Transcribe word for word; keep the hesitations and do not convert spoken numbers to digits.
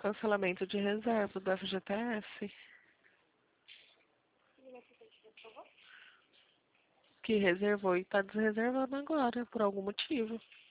Cancelamento de reserva do F G T S. Que reservou e tá desreservando agora, por algum motivo.